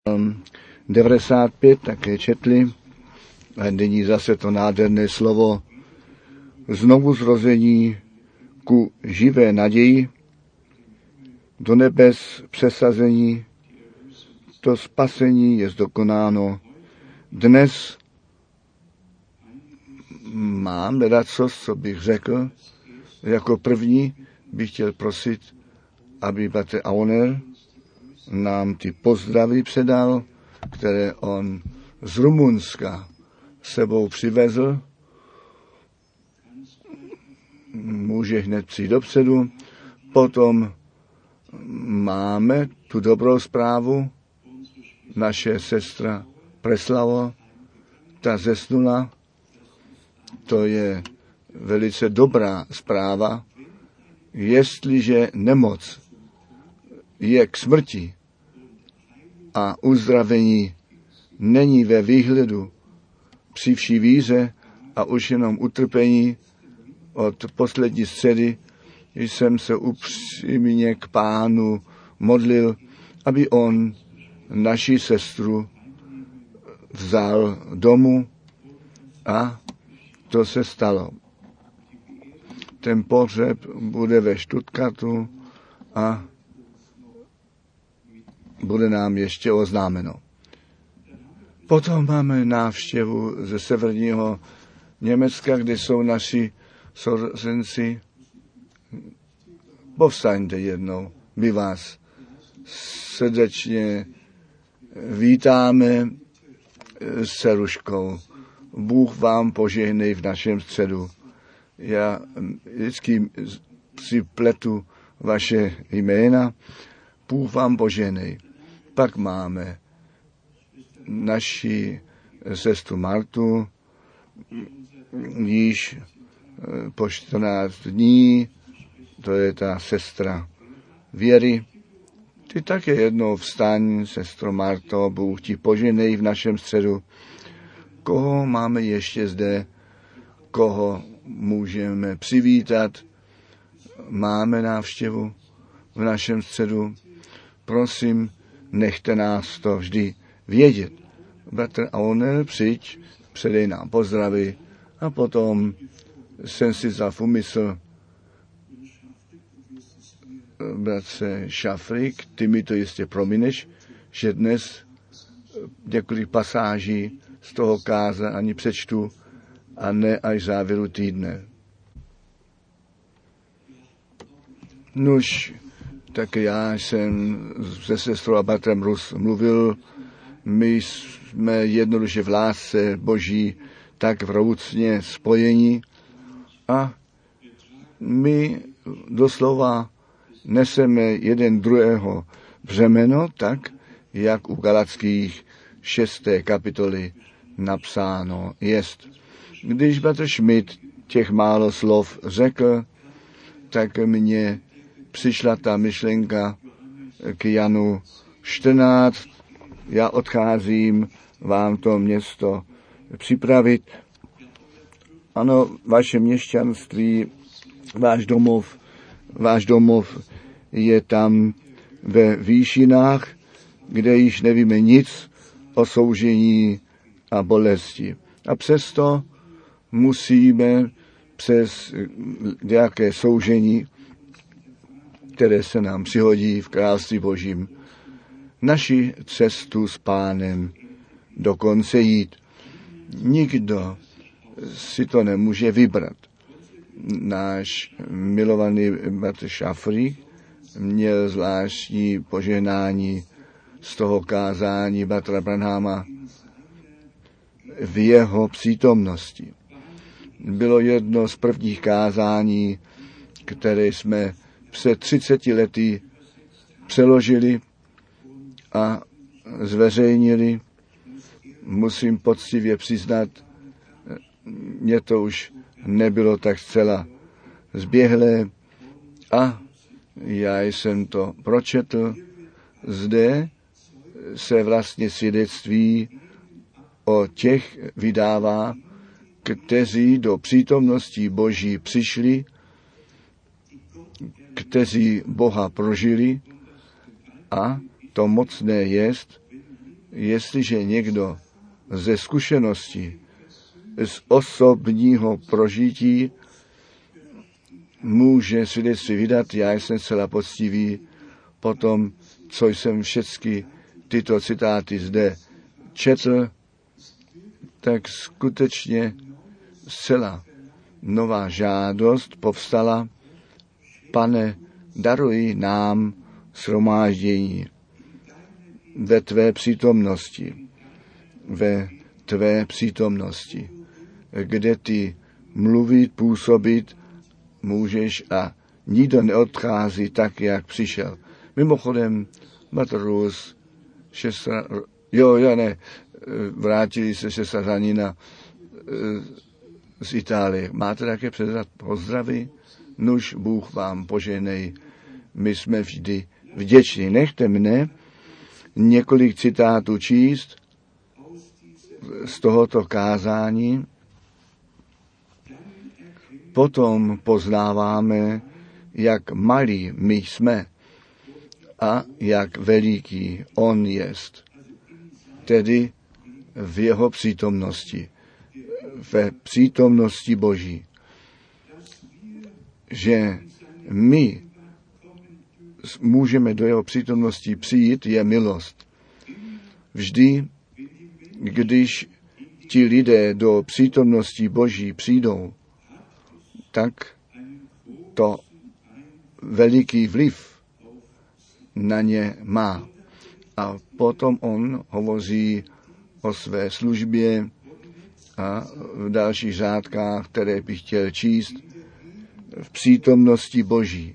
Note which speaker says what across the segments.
Speaker 1: 95 také četli. A nyní zase to nádherné slovo znovu zrození ku živé naději, do nebes přesazení, to spasení je dokonáno. Dnes mám radcost, co bych řekl. Jako první bych chtěl prosit, aby bratr Auner nám ty pozdravy předal, které on z Rumunska sebou přivezl. Může hned přijít dopředu. Potom máme tu dobrou zprávu. Naše sestra Preslavo, ta zesnula. To je velice dobrá zpráva. Jestliže nemoc je k smrti a uzdravení není ve výhledu při vší víře a už jenom utrpení, od poslední středy jsem se upřímně k Pánu modlil, aby on naši sestru vzal domů, a to se stalo. Ten pohřeb bude ve Stuttgartu a bude nám ještě oznámeno. Potom máme návštěvu ze severního Německa, kde jsou naši sourozenci. Povstaňte jednou, my vás srdečně vítáme s Ceruškou. Bůh vám požehnej v našem středu. Já vždycky si pletu vaše jména. Bůh vám požehnej. Pak máme naši sestru Martu, již po 14 dní, to je ta sestra Věry. Ty také jednou vstaň, sestro Marto, Bůh ti požehnej v našem středu. Koho máme ještě zde, koho můžeme přivítat? Máme návštěvu v našem středu. Prosím, nechte nás to vždy vědět. Bratr Auner, přijď, předej nám pozdravy a potom jsem si vzal v úmysl, bratře Šafrik, ty mi to jistě promineš, že dnes několik pasáží z toho kázání přečtu a ne až závěru týdne. Nuž, tak já jsem se sestrou a bratrem Rus mluvil, my jsme jednoduše v lásce Boží tak vroucně spojení a my doslova neseme jeden druhého břemeno, tak jak u Galackých 6. kapitoly napsáno jest. Když bratr Schmidt těch málo slov řekl, tak mně přišla ta myšlenka k Janu 14. Já odcházím vám to město připravit. Ano, vaše měšťanství, váš domov je tam ve výšinách, kde již nevíme nic o soužení a bolesti. A přesto musíme přes nějaké soužení, které se nám přihodí v království Božím, naši cestu s Pánem dokonce jít. Nikdo si to nemůže vybrat. Náš milovaný bratr Šafrík měl zvláštní požehnání z toho kázání bratra Branhama v jeho přítomnosti. Bylo jedno z prvních kázání, které jsme před 30 lety přeložili a zveřejnili. Musím poctivě přiznat, mně to už nebylo tak zcela zběhlé a já jsem to pročetl. Zde se vlastně svědectví o těch vydává, kteří do přítomnosti Boží přišli, kteří Boha prožili, a to mocné jest, Jestliže někdo ze zkušenosti, z osobního prožití může svědectví vydat, já jsem zcela poctivý, potom, co jsem všechny tyto citáty zde četl, tak skutečně zcela nová žádost povstala: Pane, daruj nám shromáždění ve tvé přítomnosti, kde ty mluvit, působit můžeš a nikdo neodchází tak, jak přišel. Mimochodem, Matrus, vrátili se sestranina z Itálie. Máte také předat pozdravy? Nuž, Bůh vám poženej. My jsme vždy vděční. Nechte mne několik citátů číst z tohoto kázání. Potom poznáváme, jak malí my jsme a jak veliký on jest. Tedy v jeho přítomnosti, ve přítomnosti Boží. Že my můžeme do jeho přítomnosti přijít, je milost. Vždy, když ti lidé do přítomnosti Boží přijdou, tak to veliký vliv na ně má. A potom on hovoří o své službě a v dalších řádkách, které bych chtěl číst, v přítomnosti Boží.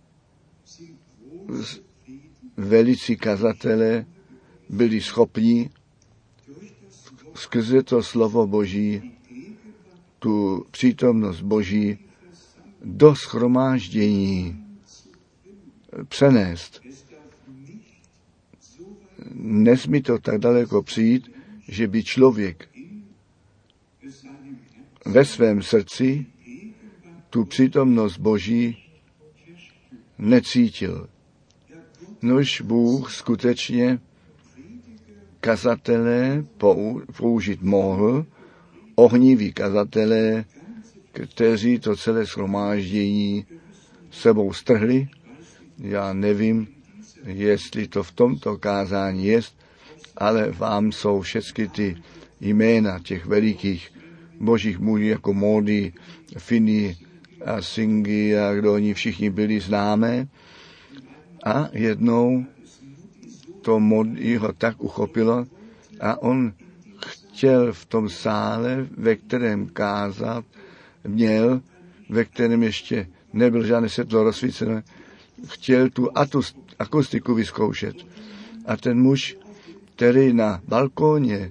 Speaker 1: Velicí kazatelé byli schopni skrze to slovo Boží, tu přítomnost Boží do shromáždění přenést. Nesmí to tak daleko přijít, že by člověk ve svém srdci tu přítomnost Boží necítil. Nož Bůh skutečně kazatelé použít mohl, ohniví kazatelé, kteří to celé shromáždění sebou strhli. Já nevím, jestli to v tomto kázání jest, ale vám jsou všechny ty jména těch velikých božích mužů, jako Módy, Finney a Singy a kdo oni všichni byli známé. A jednou to Módyho tak uchopilo a on chtěl v tom sále, ve kterém kázat měl, ve kterém ještě nebyl žádné světlo rozsvícené, chtěl tu akustiku vyzkoušet. A ten muž, který na balkóně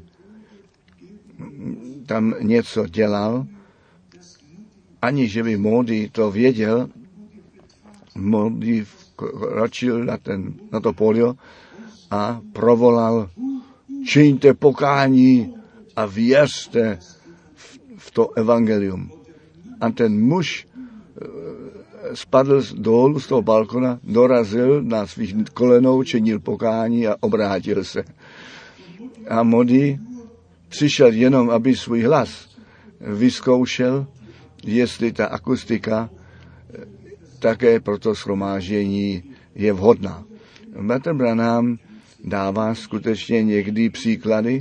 Speaker 1: tam něco dělal, aniž by Módy to věděl, Módy vkročil na to pódio a provolal: čiňte pokání a věřte v to evangelium. A ten muž spadl dolů z toho balkona, dorazil na svých kolenou, činil pokání a obrátil se. A Módy přišel jenom, aby svůj hlas vyzkoušel, jestli ta akustika také pro to shromáždění je vhodná. Bratr Branham dává skutečně někdy příklady,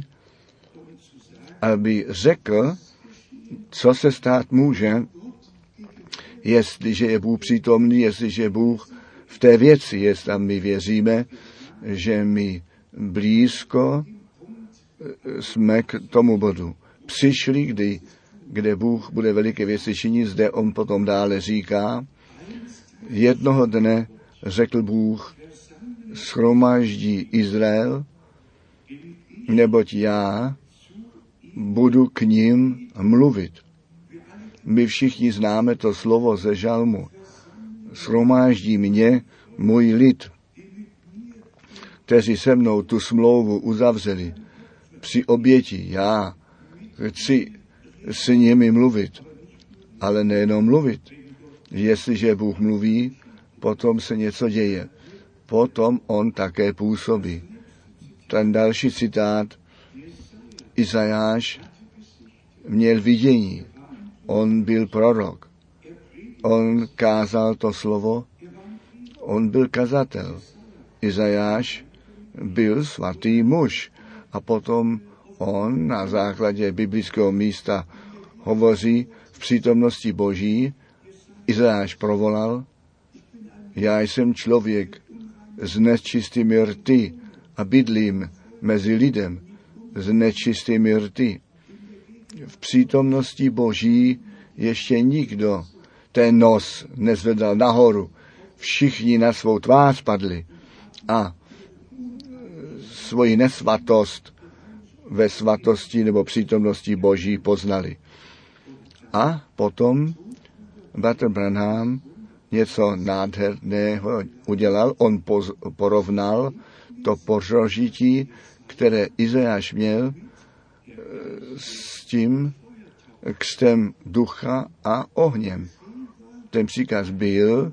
Speaker 1: aby řekl, co se stát může, jestliže je Bůh přítomný, jestliže Bůh v té věci jest a my věříme, že my blízko jsme k tomu bodu přišli, kde Bůh bude veliké věci činit. Zde on potom dále říká: jednoho dne řekl Bůh, shromáždí Izrael, neboť já budu k ním mluvit. My všichni známe to slovo ze žalmu. Shromáždí mě můj lid, kteří se mnou tu smlouvu uzavřeli. Při oběti já chci s nimi mluvit, ale nejenom mluvit. Jestliže Bůh mluví, potom se něco děje. Potom on také působí. ten další citát. Izajáš měl vidění. On byl prorok. On kázal to slovo. On byl kazatel. Izajáš byl svatý muž. A potom on na základě biblického místa hovoří v přítomnosti Boží. Izajáš provolal, já jsem člověk s nečistými rty a bydlím mezi lidem s nečistými rty. V přítomnosti Boží ještě nikdo ten nos nezvedal nahoru. Všichni na svou tvář padli a svoji nesvatost ve svatosti nebo přítomnosti Boží poznali. A potom Bratr Branham něco nádherného udělal. On porovnal to prožití, které Izajáš měl, s tím křtem ducha a ohněm. Ten příkaz byl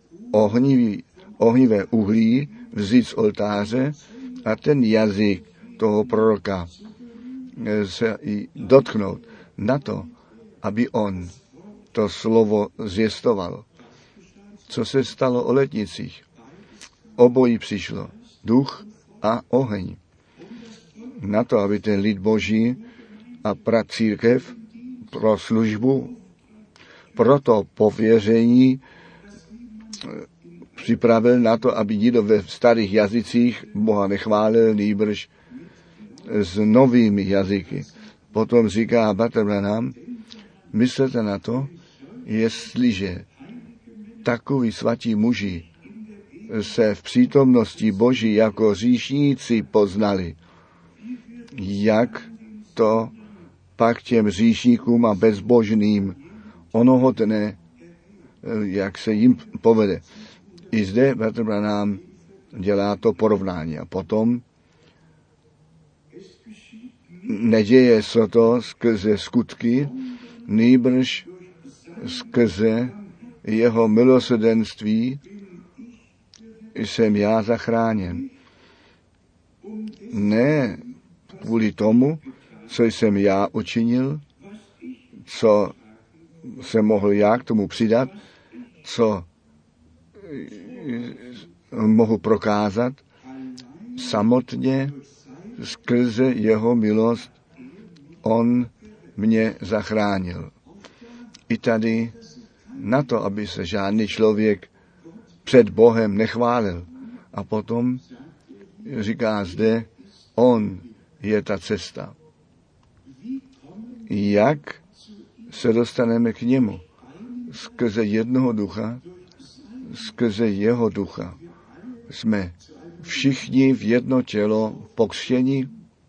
Speaker 1: ohnivé uhlí vzít z oltáře a ten jazyk toho proroka se dotknout na to, aby on to slovo zvěstoval. Co se stalo o letnicích? Obojí přišlo. Duch a oheň. Na to, aby ten lid Boží a církev pro službu, pro to pověření připravil na to, aby nikdo ve starých jazycích Boha nechválil, nýbrž s novými jazyky. Potom říká Bratr Branham, myslete na to, jestliže takoví svatí muži se v přítomnosti Boží jako hříšníci poznali, jak to pak těm hříšníkům a bezbožným onoho dne, jak se jim povede. I zde Bratr Branham dělá to porovnání. A potom neděje se to skrze skutky, nýbrž skrze jeho milosrdenství jsem já zachráněn. Ne kvůli tomu, co jsem já učinil, co jsem mohl já k tomu přidat, co mohu prokázat, samotně skrze jeho milost on mě zachránil. I tady na to, aby se žádný člověk před Bohem nechválil. A potom říká zde, on je ta cesta. Jak se dostaneme k němu? Skrze jednoho ducha, skrze jeho ducha. Jsme všichni v jedno tělo pokřtěni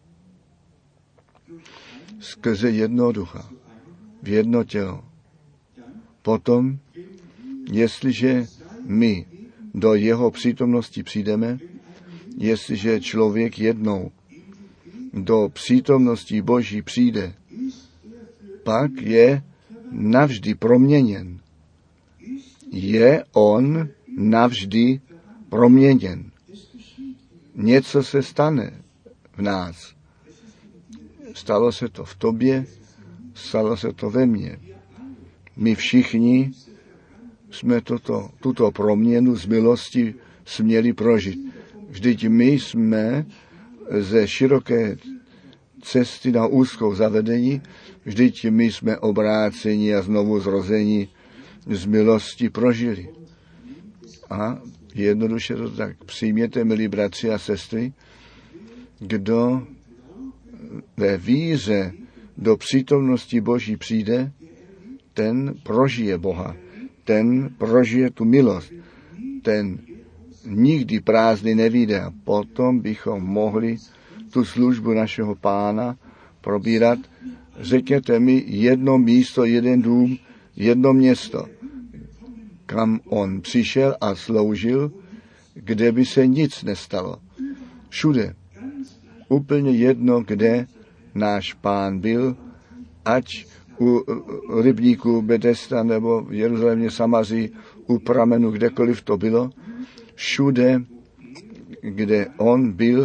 Speaker 1: skrze jednoho ducha, v jedno tělo. Potom, jestliže my do jeho přítomnosti přijdeme, jestliže člověk jednou do přítomnosti Boží přijde, pak je navždy proměněn. Je on navždy proměněn. Něco se stane v nás. Stalo se to v tobě, stalo se to ve mně. My všichni jsme tuto proměnu z milosti směli prožít. Vždyť my jsme ze široké cesty na úzkou zavedení, vždyť my jsme obráceni a znovu zrození z milosti prožili. A jednoduše to tak přijměte, milí bratři a sestry, kdo ve víře do přítomnosti Boží přijde, ten prožije Boha, ten prožije tu milost, ten nikdy prázdný nevyjde. A potom bychom mohli tu službu našeho Pána probírat. Řekněte mi jedno místo, jeden dům, jedno město, kam on přišel a sloužil, kde by se nic nestalo. Všude. Úplně jedno, kde náš Pán byl, ať u rybníku Betesda nebo v Jeruzalémě, Samaří, u pramenu, kdekoliv to bylo, všude, kde on byl,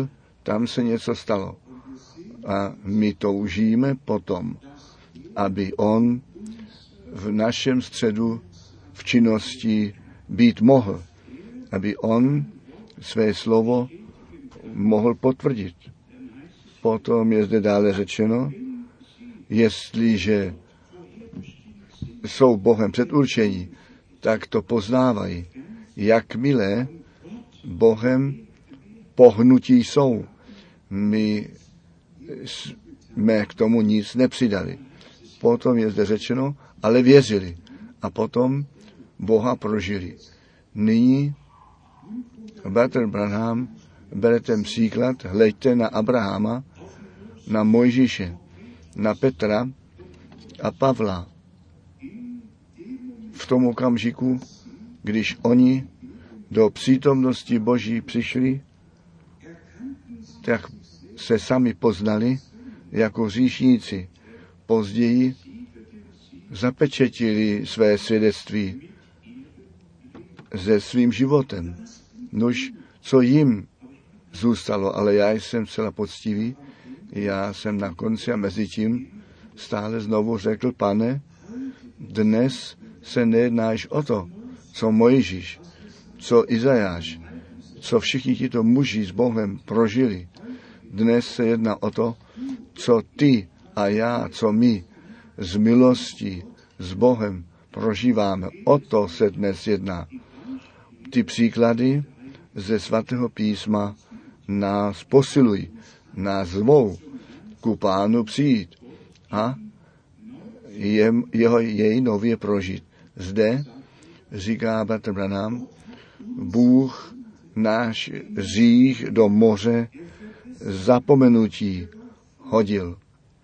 Speaker 1: tam se něco stalo. A my toužíme potom, aby on v našem středu v činnosti být mohl, aby on své slovo mohl potvrdit. Potom je zde dále řečeno, jestliže jsou Bohem předurčení, tak to poznávají. Jakmile Bohem pohnutí jsou, my jsme k tomu nic nepřidali. Potom je zde řečeno, ale věřili. A potom Boha prožili. Nyní bratr Branham, berete příklad, hleďte na Abrahama, na Mojžíše, na Petra a Pavla. V tom okamžiku, když oni do přítomnosti Boží přišli, tak se sami poznali jako hříšníci. Později zapečetili své svědectví se svým životem. Nož, co jim zůstalo, ale já jsem zcela poctivý, já jsem na konci a mezi tím stále znovu řekl, Pane, dnes se nejednáš o to, co Mojžíš, co Izajáš, co všichni tito muži s Bohem prožili. Dnes se jedná o to, co ty a já, co my z milostí s Bohem prožíváme. O to se dnes jedná. Ty příklady ze svatého písma nás posilují, nás zvou ku Pánu přijít a jej nově prožít. Zde, říká bratr Branham, Bůh náš hřích do moře zapomenutí hodil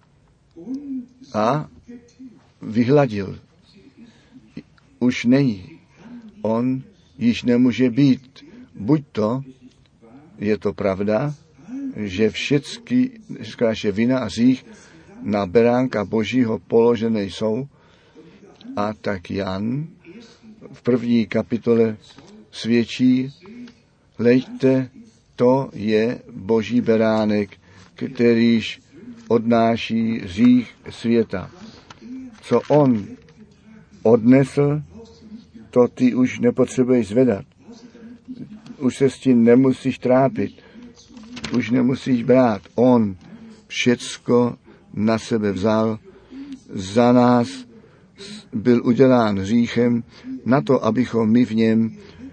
Speaker 1: a vyhladil. Už není. On již nemůže být. Buď to, je to pravda, že všechny naše vina a hřích na beránka Božího položené jsou, a tak Jan v 1. kapitole svědčí, hleďte, to je Boží beránek, kterýž odnáší hřích světa. Co on odnesl, to ty už nepotřebuješ zvedat. Už se s tím nemusíš trápit. Už nemusíš brát. On všecko na sebe vzal. Za nás byl udělán hříchem na to, abychom my v něm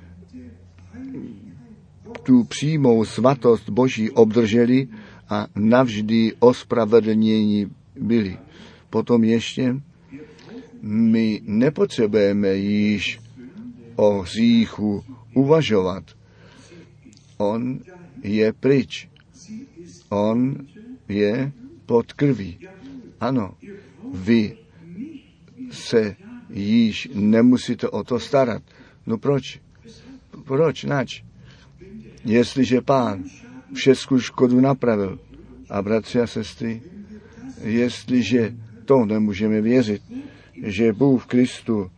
Speaker 1: tu přímou svatost Boží obdrželi a navždy ospravedlnění byli. Potom ještě my nepotřebujeme již o hříchu uvažovat. On je pryč. On je pod krví. Ano, vy se již nemusíte o to starat. No proč? Proč? Nač? Jestliže Pán všechnu škodu napravil, a bratři a sestry, jestliže to nemůžeme věřit, že Bůh v Kristu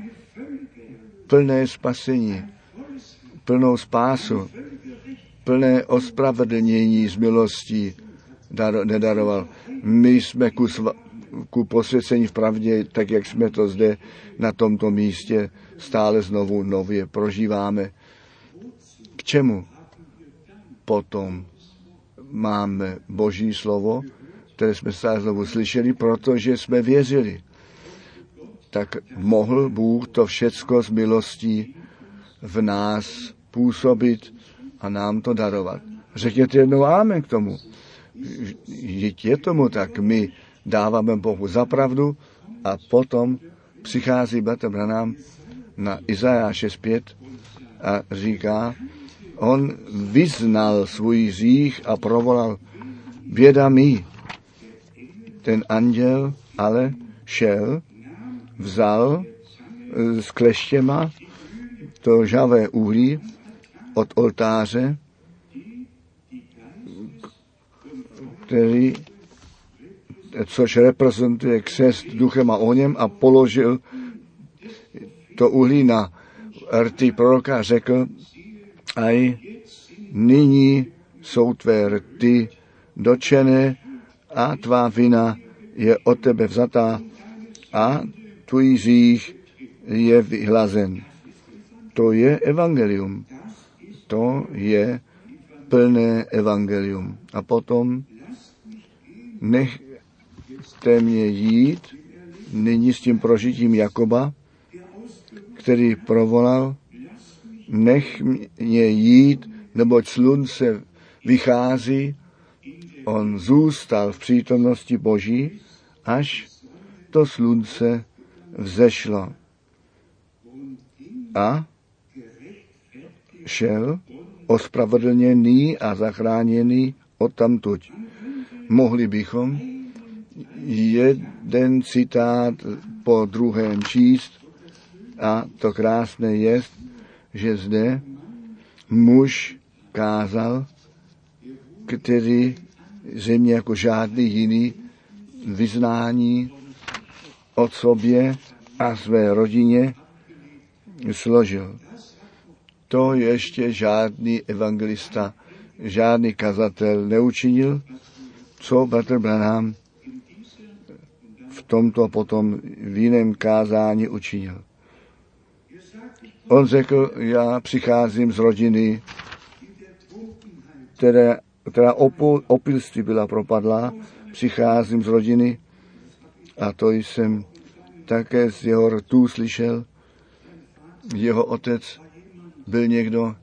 Speaker 1: plné spasení, plnou spásu, plné ospravedlnění z milostí nedaroval. My jsme ku posvěcení v pravdě, tak jak jsme to zde na tomto místě stále znovu nově prožíváme. K čemu potom máme Boží slovo, které jsme stále znovu slyšeli, protože jsme věřili. Tak mohl Bůh to všecko z milostí v nás působit a nám to darovat. Řekněte jednou amen k tomu. Je tomu tak, my dáváme Bohu za pravdu a potom přichází bratr Branham na Izajáše 5 a říká, on vyznal svůj hřích a provolal, běda mi. Ten anděl ale šel, vzal s kleštěma to žhavé uhlí od oltáře, což reprezentuje křest duchem a ohněm, a položil to uhlí na rty proroka a řekl, aj nyní jsou tvé rty dotčené a tvá vina je od tebe vzatá a tvůj hřích je vyhlazen. To je evangelium. To je plné evangelium. A potom nechte mě jít nyní s tím prožitím Jakoba, který provolal, nech mě jít, neboť slunce vychází. On zůstal v přítomnosti Boží, až to slunce vzešlo. A šel ospravedlněný a zachráněný odtamtud. Mohli bychom jeden citát po druhém číst a to krásné je, že zde muž kázal, který země jako žádný jiný vyznání o sobě a své rodině složil. To ještě žádný evangelista, žádný kazatel neučinil, co bratr Branham v tomto potom v jiném kázání učinil. On řekl, já přicházím z rodiny, která opilství byla propadlá, přicházím z rodiny a to jsem také z jeho rtů slyšel. Jeho otec byl někdo,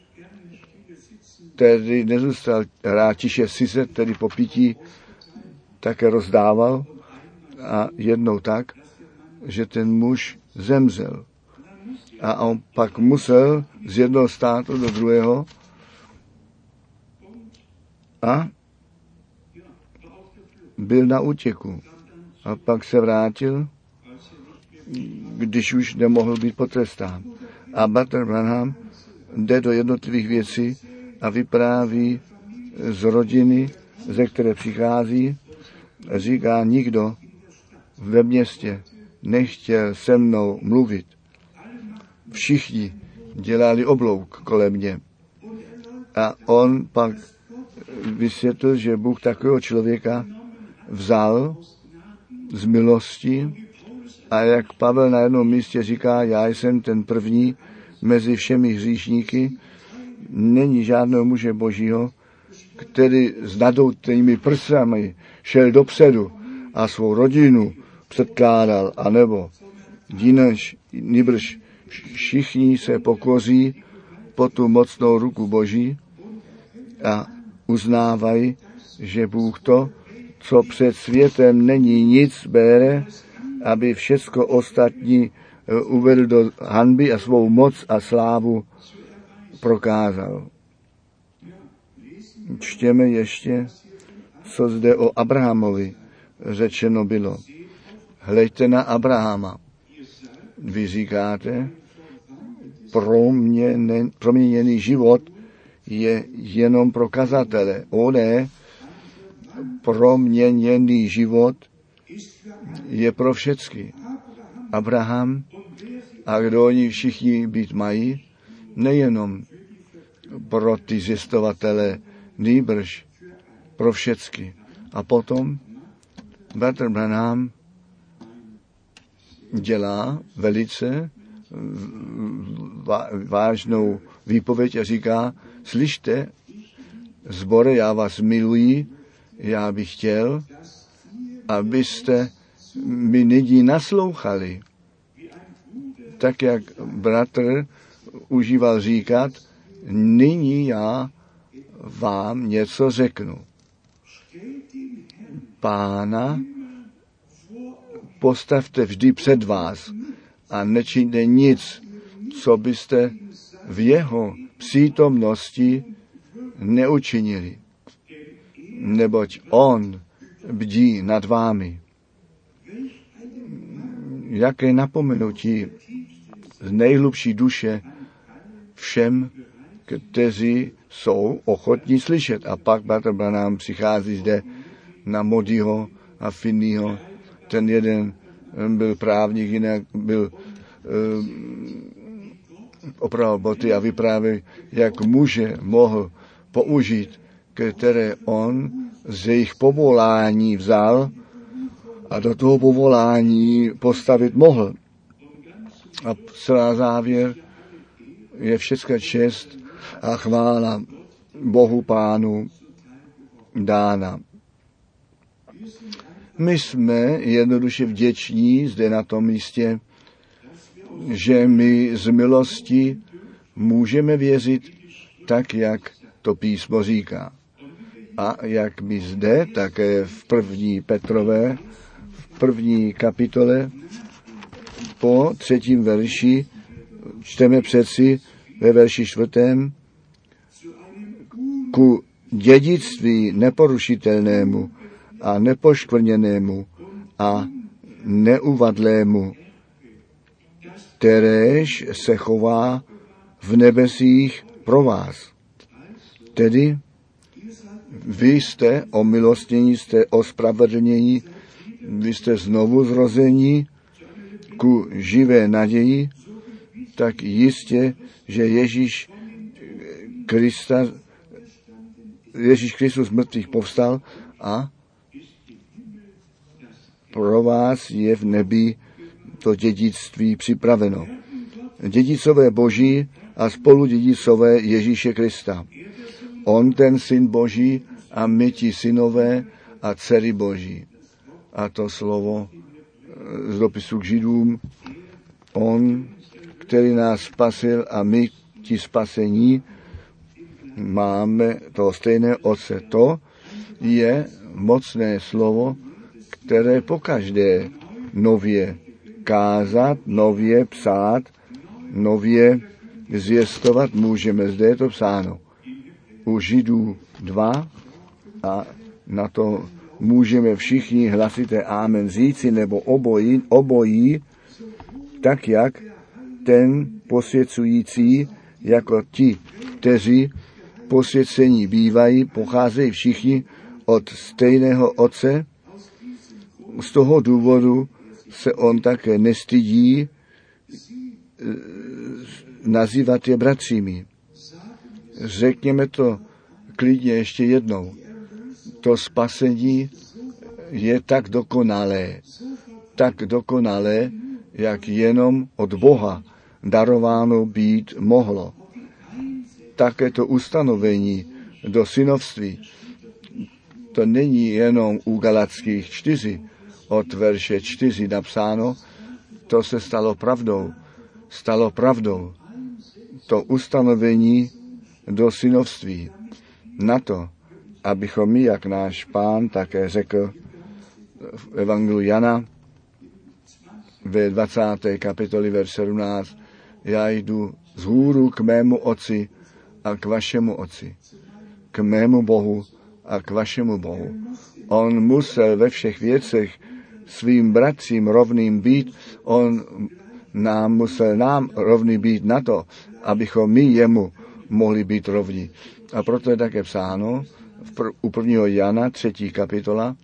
Speaker 1: který nezůstal rád tiše siset, tedy po pití také rozdával a jednou tak, že ten muž zemřel. A on pak musel z jednoho státu do druhého a byl na útěku. A pak se vrátil, když už nemohl být potrestán. A bratr Branham jde do jednotlivých věcí a vypráví z rodiny, ze které přichází. Říká, nikdo ve městě nechtěl se mnou mluvit. Všichni dělali oblouk kolem mě. A on pak vysvětlil, že Bůh takového člověka vzal z milosti a jak Pavel na jednom místě říká, já jsem ten první mezi všemi hříšníky, není žádného muže Božího, který s nadoutými prsami šel dopředu a svou rodinu předkládal, anebo nýbrž všichni se pokoří pod tu mocnou ruku Boží a uznávají, že Bůh to, co před světem není nic, bere, aby všecko ostatní uvedl do hanby a svou moc a slávu prokázal. Čtěme ještě, co zde o Abrahamovi řečeno bylo. Hleďte na Abrahama. Vy říkáte, proměněný život je jenom pro kazatele. Ne, proměněný život je pro všecky. Abraham a kdo oni všichni být mají, nejenom pro ty zjistovatele, nýbrž pro všecky. A potom bratr Branham dělá velice vážnou výpověď a říká, slyšte, sbore, já vás miluji, já bych chtěl, abyste mi nyní naslouchali. Tak, jak bratr užíval říkat, nyní já vám něco řeknu. Pána postavte vždy před vás a nečiňte nic, co byste v jeho přítomnosti neučinili. Neboť on bdí nad vámi. Jaké napomenutí z nejhlubší duše všem, kteří jsou ochotní slyšet. A pak bratr Branham přichází zde na Moodyho a Finneyho. Ten jeden byl právník, jinak byl opravoval boty a vyprávěl, jak muže mohl použít které on z jejich povolání vzal a do toho povolání postavit mohl. A celá závěr je všecka čest a chvála Bohu Pánu dána. My jsme jednoduše vděční zde na tom místě, že my z milosti můžeme věřit tak, jak to písmo říká. A jak by zde, také v 1. Petrové, v 1. kapitole, po 3. verši, čteme přeci ve verši 4. ku dědictví neporušitelnému a nepoškvrněnému a neuvadlému, kteréž se chová v nebesích pro vás. Tedy vy jste omilostnění, jste ospravedlnění, vy jste znovu zrození ku živé naději, tak jistě, že Ježíš Kristus mrtvých povstal a pro vás je v nebi to dědictví připraveno. Dědicové Boží a spoludědicové Ježíše Krista. On ten syn Boží a my ti synové a dcery Boží. A to slovo z dopisu k Židům. On, který nás spasil a my ti spasení, máme to stejné Otce. To je mocné slovo, které pokaždé nově kázat, nově psát, nově zvěstovat můžeme. Zde je to psáno u Židů 2 a na to můžeme všichni hlasité amen říci, nebo obojí, tak jak ten posvěcující, jako ti, kteří posvěcení bývají, pocházejí všichni od stejného Otce. Z toho důvodu se on také nestydí nazývat je bratřími. Řekněme to klidně ještě jednou. To spasení je tak dokonalé, jak jenom od Boha darováno být mohlo. Také to ustanovení do synovství, to není jenom u Galatských 4, od verše 4 napsáno, to se stalo pravdou. To ustanovení do synovství. Na to, abychom my, jak náš Pán také řekl v Evangeliu Jana ve 20. kapitoli verš 17, já jdu vzhůru k mému Otci a k vašemu Otci, k mému Bohu a k vašemu Bohu. On musel ve všech věcech svým bratřím rovným být, on musel nám rovný být na to, abychom my jemu mohli být rovní. A proto je také psáno u 1. Jana 3. kapitola,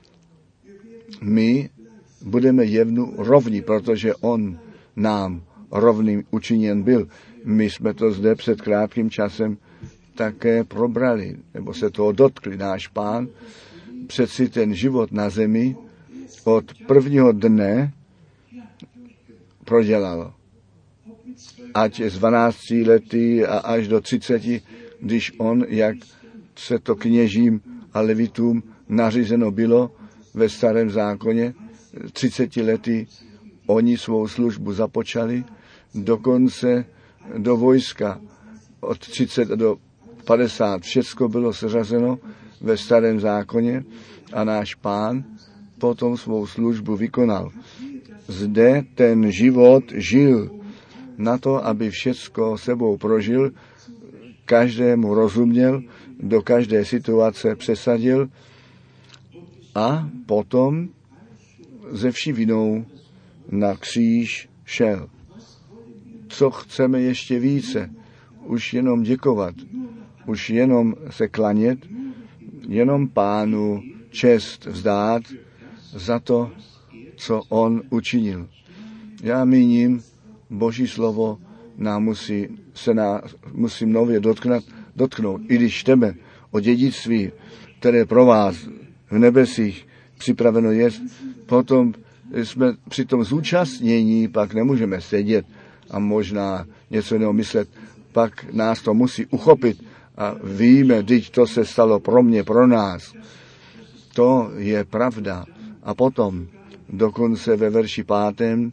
Speaker 1: my budeme jemu rovní, protože on nám rovným učiněn byl. My jsme to zde před krátkým časem také probrali, nebo se toho dotkli. Náš Pán přeci ten život na zemi od prvního dne prodělal. Ať z 12 lety a až do 30, když on, jak se to kněžím a levitům nařízeno bylo ve starém zákoně, 30 lety oni svou službu započali, dokonce do vojska od 30 do 50, všecko bylo seřazeno ve starém zákoně a náš Pán potom svou službu vykonal. Zde ten život žil na to, aby všecko sebou prožil, každému rozuměl, do každé situace přesadil a potom ze vší vinou na kříž šel. Co chceme ještě více? Už jenom děkovat, už jenom se klanět, jenom Pánu čest vzdát za to, co on učinil. Já míním, Boží slovo nám musí nově dotknout. I když čteme o dědictví, které pro vás v nebesích připraveno je, potom jsme při tom zúčastnění pak nemůžeme sedět a možná něco jiného myslet, pak nás to musí uchopit a víme, vždyť to se stalo pro mě, pro nás. To je pravda. A potom, dokonce ve verši 5,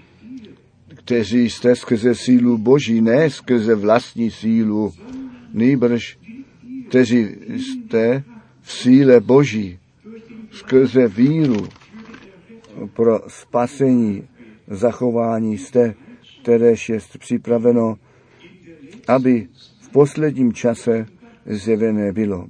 Speaker 1: kteří jste skrze sílu Boží, ne skrze vlastní sílu, nýbrž kteří jste v síle Boží, skrze víru pro spasení, zachování jste, kteréž je připraveno, aby v posledním čase zjevené bylo.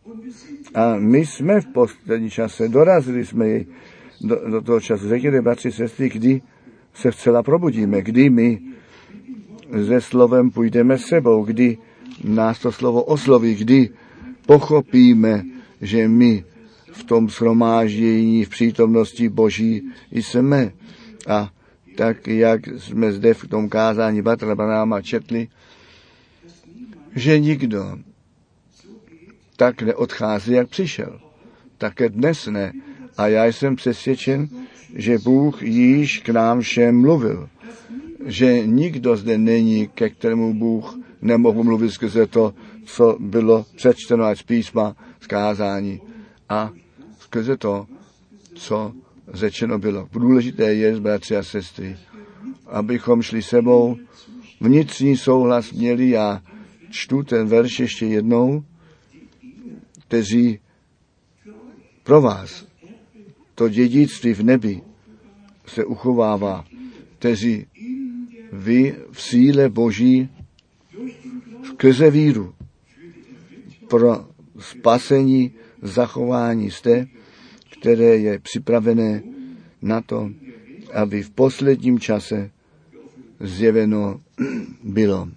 Speaker 1: A my jsme v posledním čase, dorazili jsme jej do toho času. Řekněte, bratři, sestry, kdy se vcela probudíme, kdy my se slovem půjdeme s sebou, kdy nás to slovo osloví, kdy pochopíme, že my v tom shromáždění v přítomnosti Boží jsme. A tak, jak jsme zde v tom kázání Bratra Branhama četli, že nikdo tak neodchází, jak přišel. Také dnes ne. A já jsem přesvědčen, že Bůh již k nám všem mluvil. Že nikdo zde není, ke kterému Bůh nemohl mluvit skrze to, co bylo přečteno z písma, z kázání. A skrze to, co řečeno bylo. Důležité je, bratři a sestry, abychom šli sebou, vnitřní souhlas měli. Já čtu ten verš ještě jednou, kteří pro vás to dědictví v nebi se uchovává, kteří vy v síle Boží skrze víru pro spasení, zachování jste, které je připravené na to, aby v posledním čase zjeveno bylo.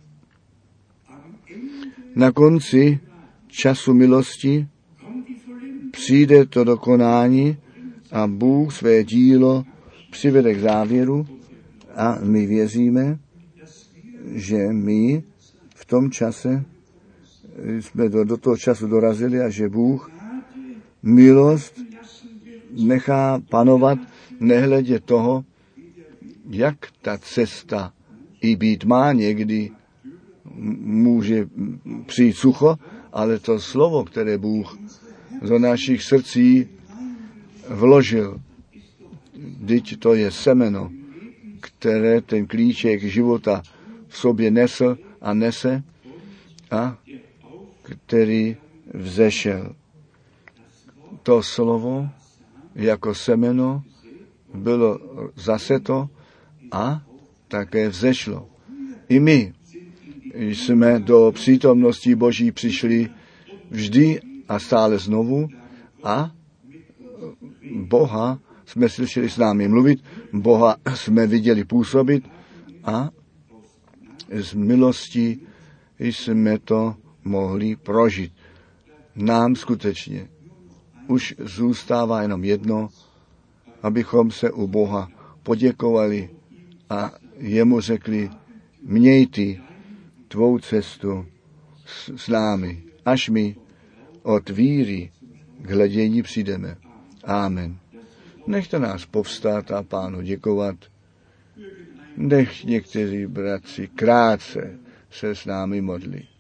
Speaker 1: Na konci času milosti přijde to dokonání a Bůh své dílo přivede k závěru a my věříme, že my v tom čase jsme do toho času dorazili a že Bůh milost nechá panovat nehledě toho, jak ta cesta i být má. Někdy může přijít sucho, ale to slovo, které Bůh do našich srdcí vložil, vždyť to je semeno, které ten klíček života v sobě nesl a nese a který vzešel. To slovo jako semeno bylo zaseto a také vzešlo. I my jsme do přítomnosti Boží přišli vždy a stále znovu a Boha jsme slyšeli s námi mluvit, Boha jsme viděli působit a z milosti jsme to mohli prožít. Nám skutečně už zůstává jenom jedno, abychom se u Boha poděkovali a jemu řekli, měj ty tvou cestu s námi, až my od víry k hledění přijdeme. Amen. Nechte nás povstát a Pánu děkovat. Nech někteří bratři krátce se s námi modlí.